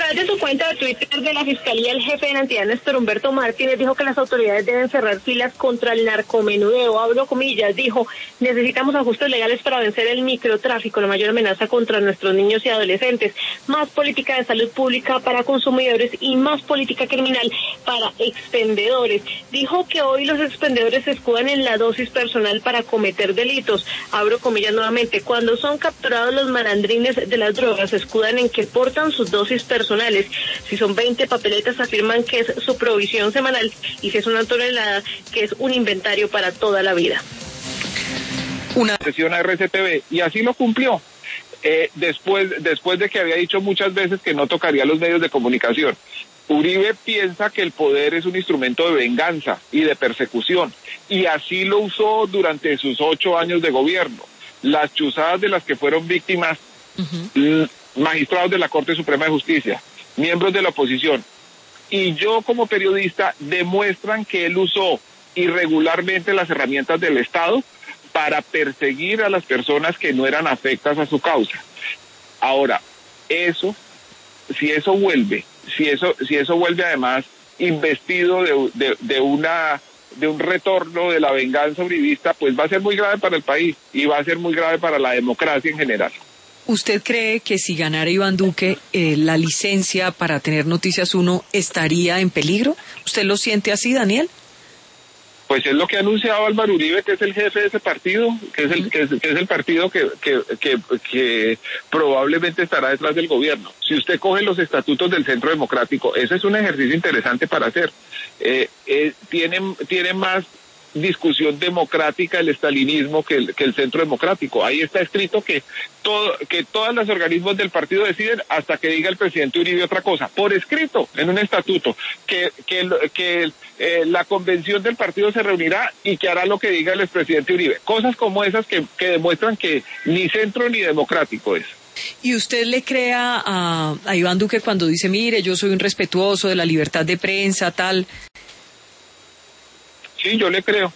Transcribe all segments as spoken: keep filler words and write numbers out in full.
través de su cuenta de Twitter de la Fiscalía, el jefe de la entidad, Néstor Humberto Martínez, dijo que las autoridades deben cerrar filas contra el narcomenudeo. Abro comillas, dijo, necesitamos ajustes legales para vencer el microtráfico, la mayor amenaza contra nuestros niños y adolescentes, más política de salud pública para consumidores y más política criminal para expendedores. Dijo que hoy los expendedores se escudan en la dosis personal para cometer delitos. Abro comillas nuevamente, cuando son capturados los malandrines de las drogas, se escudan en que portan sus dosis personales. Si son veinte papeletas, afirman que es su provisión semanal, y si es una tonelada, que es un inventario para toda la vida. Una sesión a R C T V, y así lo cumplió. Eh, después, después de que había dicho muchas veces que no tocaría los medios de comunicación. Uribe piensa que el poder es un instrumento de venganza y de persecución, y así lo usó durante sus ocho años de gobierno. Las chuzadas de las que fueron víctimas, uh-huh. magistrados de la Corte Suprema de Justicia, miembros de la oposición, y yo como periodista, demuestran que él usó irregularmente las herramientas del Estado para perseguir a las personas que no eran afectas a su causa. Ahora, eso, si eso vuelve, si eso, si eso vuelve además investido de, de, de una de un retorno de la venganza uribista, pues va a ser muy grave para el país y va a ser muy grave para la democracia en general. ¿Usted cree que si ganara Iván Duque, eh, la licencia para tener Noticias uno estaría en peligro? ¿Usted lo siente así, Daniel? Pues es lo que ha anunciado Álvaro Uribe, que es el jefe de ese partido, que es el que es, que es el partido que, que que que probablemente estará detrás del gobierno. Si usted coge los estatutos del Centro Democrático, ese es un ejercicio interesante para hacer. Eh, eh, tiene tiene más discusión democrática el estalinismo que el, que el Centro Democrático. Ahí está escrito que todo que todos los organismos del partido deciden hasta que diga el presidente Uribe otra cosa, por escrito en un estatuto, que que que eh, la convención del partido se reunirá y que hará lo que diga el expresidente Uribe. Cosas como esas que, que demuestran que ni centro ni democrático es. ¿Y usted le cree a, a Iván Duque cuando dice, mire, yo soy un respetuoso de la libertad de prensa, tal? Sí, yo le creo.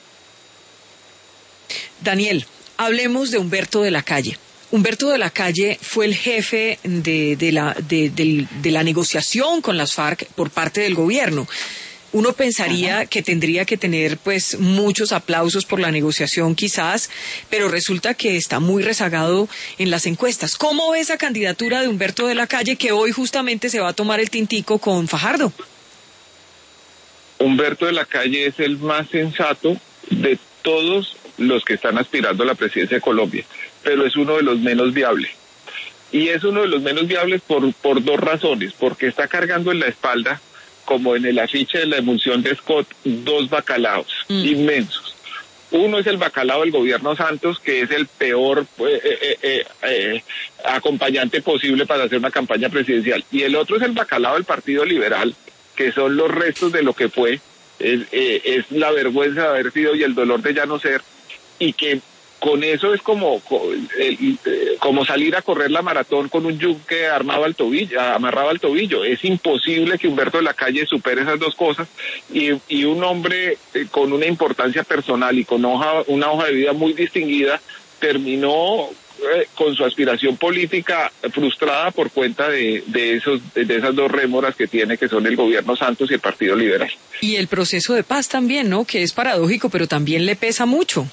Daniel, hablemos de Humberto de la Calle. Humberto de la Calle fue el jefe de, de, la, de, de, de la negociación con las FARC por parte del gobierno. Uno pensaría Ajá. que tendría que tener pues muchos aplausos por la negociación quizás, pero resulta que está muy rezagado en las encuestas. ¿Cómo ve esa candidatura de Humberto de la Calle, que hoy justamente se va a tomar el tintico con Fajardo? Humberto de la Calle es el más sensato de todos los que están aspirando a la presidencia de Colombia, pero es uno de los menos viables. Y es uno de los menos viables por, por dos razones, porque está cargando en la espalda, como en el afiche de la emulsión de Scott, dos bacalaos mm. inmensos. Uno es el bacalao del gobierno Santos, que es el peor eh, eh, eh, eh, acompañante posible para hacer una campaña presidencial. Y el otro es el bacalao del Partido Liberal, que son los restos de lo que fue, es, eh, es la vergüenza de haber sido y el dolor de ya no ser, y que con eso es como, como salir a correr la maratón con un yunque armado al tobillo, amarrado al tobillo. Es imposible que Humberto de la Calle supere esas dos cosas, y, y un hombre con una importancia personal y con hoja, una hoja de vida muy distinguida terminó eh, con su aspiración política frustrada por cuenta de, de, esos, de esas dos rémoras que tiene, que son el gobierno Santos y el Partido Liberal. Y el proceso de paz también, ¿no? Que es paradójico, pero también le pesa mucho.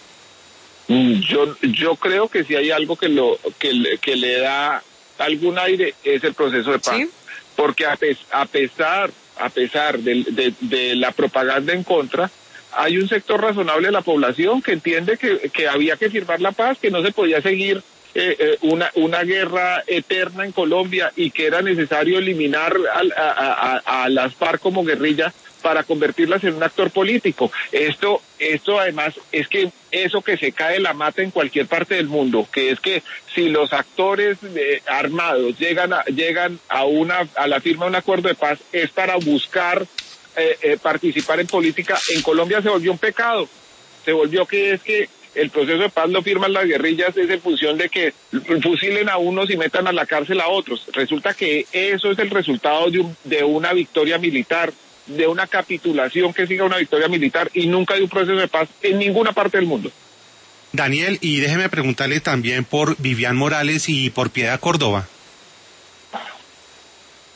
Yo yo creo que si hay algo que lo que, que le da algún aire es el proceso de paz, ¿sí? Porque a, pes, a pesar a pesar de, de, de la propaganda en contra, hay un sector razonable de la población que entiende que, que había que firmar la paz, que no se podía seguir eh, eh, una una guerra eterna en Colombia y que era necesario eliminar a, a, a, a las FARC como guerrilla para convertirlas en un actor político. Esto, esto además es que eso que se cae la mata en cualquier parte del mundo, que es que si los actores eh, armados llegan a, llegan a una, a la firma de un acuerdo de paz, es para buscar eh, eh, participar en política. En Colombia se volvió un pecado, se volvió que es que el proceso de paz lo firman las guerrillas es en función de que fusilen a unos y metan a la cárcel a otros. Resulta que eso es el resultado de, un, de una victoria militar, de una capitulación que siga una victoria militar, y nunca de un proceso de paz en ninguna parte del mundo. Daniel, y déjeme preguntarle también por Vivian Morales y por Piedad Córdoba.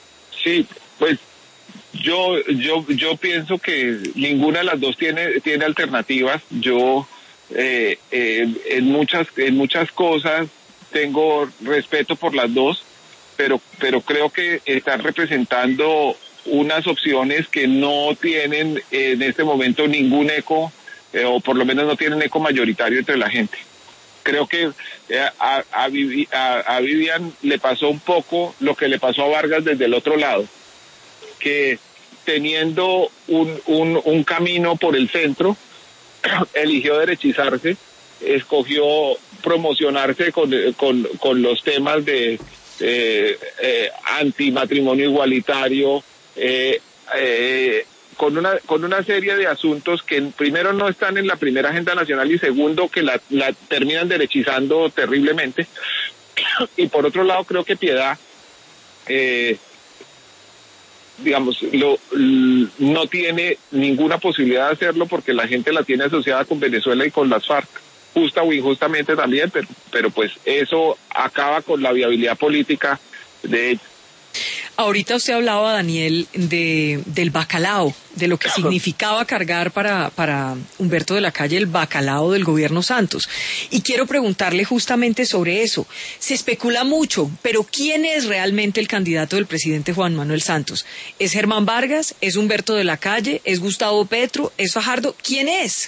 Sí, pues yo yo yo pienso que ninguna de las dos tiene tiene alternativas. Yo eh, eh, en muchas en muchas cosas tengo respeto por las dos, pero pero creo que están representando unas opciones que no tienen en este momento ningún eco, eh, o por lo menos no tienen eco mayoritario entre la gente. Creo que eh, a, a, Vivi, a, a Vivian le pasó un poco lo que le pasó a Vargas desde el otro lado, que teniendo un, un, un camino por el centro, eligió derechizarse, escogió promocionarse con, con, con los temas de eh, eh, antimatrimonio igualitario, eh, eh, con una con una serie de asuntos que primero no están en la primera agenda nacional y segundo que la, la terminan derechizando terriblemente. Y por otro lado creo que Piedad eh, digamos lo, no tiene ninguna posibilidad de hacerlo porque la gente la tiene asociada con Venezuela y con las FARC, justa o injustamente también, pero pero pues eso acaba con la viabilidad política de ella. Ahorita usted hablaba, Daniel, de del bacalao, de lo que significaba cargar para, para Humberto de la Calle el bacalao del gobierno Santos. Y quiero preguntarle justamente sobre eso. Se especula mucho, pero ¿quién es realmente el candidato del presidente Juan Manuel Santos? ¿Es Germán Vargas? ¿Es Humberto de la Calle? ¿Es Gustavo Petro? ¿Es Fajardo? ¿Quién es?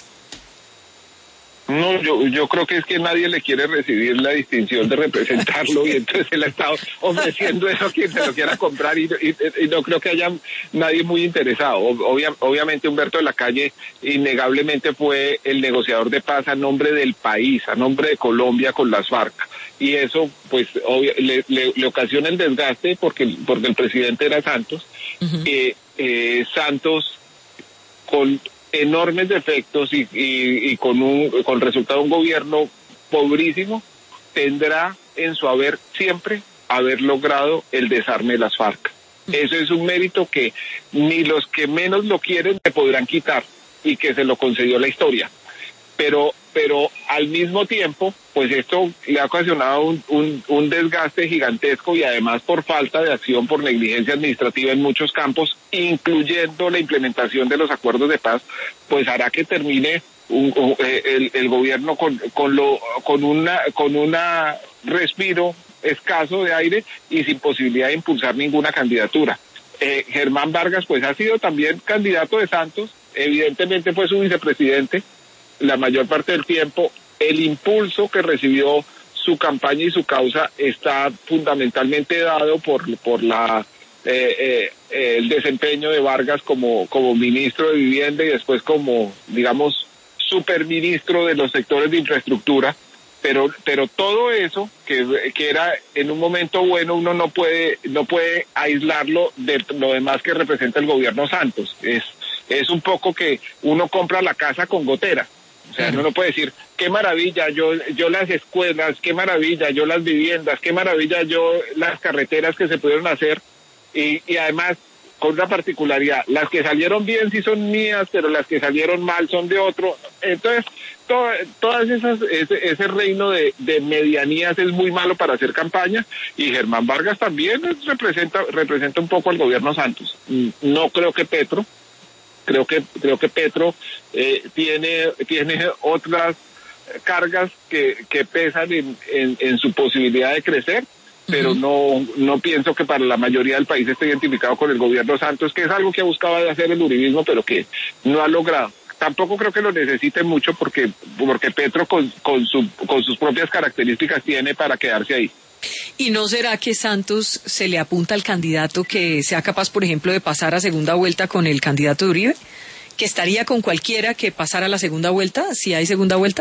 No, yo yo creo que es que nadie le quiere recibir la distinción de representarlo y entonces él ha estado ofreciendo eso a quien se lo quiera comprar y, y, y no creo que haya nadie muy interesado. Obvia, obviamente Humberto de la Calle innegablemente fue el negociador de paz a nombre del país, a nombre de Colombia con las FARC y eso pues obvio, le, le, le ocasiona el desgaste porque, porque el presidente era Santos. Uh-huh. eh, eh, Santos con enormes defectos y, y, y con un con resultado un gobierno pobrísimo, tendrá en su haber siempre haber logrado el desarme de las FARC. Eso es un mérito que ni los que menos lo quieren le podrán quitar y que se lo concedió la historia. Pero pero al mismo tiempo, pues esto le ha ocasionado un, un, un desgaste gigantesco y además por falta de acción, por negligencia administrativa en muchos campos, incluyendo la implementación de los acuerdos de paz, pues hará que termine un, un, el, el gobierno con, con, lo, con una con una respiro escaso de aire y sin posibilidad de impulsar ninguna candidatura. Eh, Germán Vargas pues ha sido también candidato de Santos, evidentemente fue su vicepresidente la mayor parte del tiempo. El impulso que recibió su campaña y su causa está fundamentalmente dado por por la eh, eh, el desempeño de Vargas como como ministro de Vivienda y después como, digamos, superministro de los sectores de infraestructura, pero pero todo eso que que era en un momento bueno, uno no puede no puede aislarlo de lo demás que representa el gobierno Santos. Es es un poco que uno compra la casa con gotera. O sea, uno no puede decir, qué maravilla, yo yo las escuelas, qué maravilla, yo las viviendas, qué maravilla, yo las carreteras que se pudieron hacer, y, y además, con una particularidad, las que salieron bien sí son mías, pero las que salieron mal son de otro. Entonces, todo, todas esas, ese, ese reino de, de medianías es muy malo para hacer campaña, y Germán Vargas también representa, representa un poco al gobierno Santos. No creo que Petro, Creo que creo que Petro eh, tiene tiene otras cargas que, que pesan en, en, en su posibilidad de crecer, pero uh-huh. no no pienso que para la mayoría del país esté identificado con el gobierno Santos, que es algo que buscaba de hacer el uribismo, pero que no ha logrado. Tampoco creo que lo necesite mucho porque porque Petro con con su con sus propias características tiene para quedarse ahí. ¿Y no será que Santos se le apunta al candidato que sea capaz, por ejemplo, de pasar a segunda vuelta con el candidato de Uribe? ¿Que estaría con cualquiera que pasara a la segunda vuelta, si hay segunda vuelta?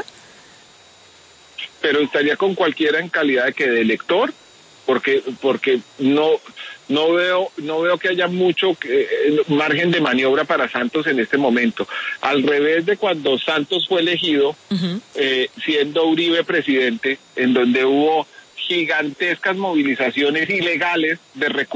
Pero estaría con cualquiera en calidad de que de elector, porque porque no no veo no veo que haya mucho eh, margen de maniobra para Santos en este momento. Al revés de cuando Santos fue elegido, uh-huh. eh, siendo Uribe presidente, en donde hubo gigantescas movilizaciones ilegales de recursos